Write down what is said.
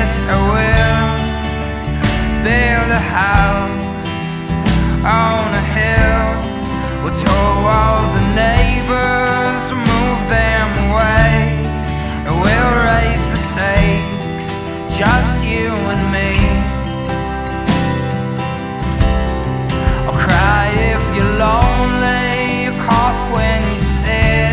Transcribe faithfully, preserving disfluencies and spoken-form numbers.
yes I will build a house on a hill. We'll tell all the neighbors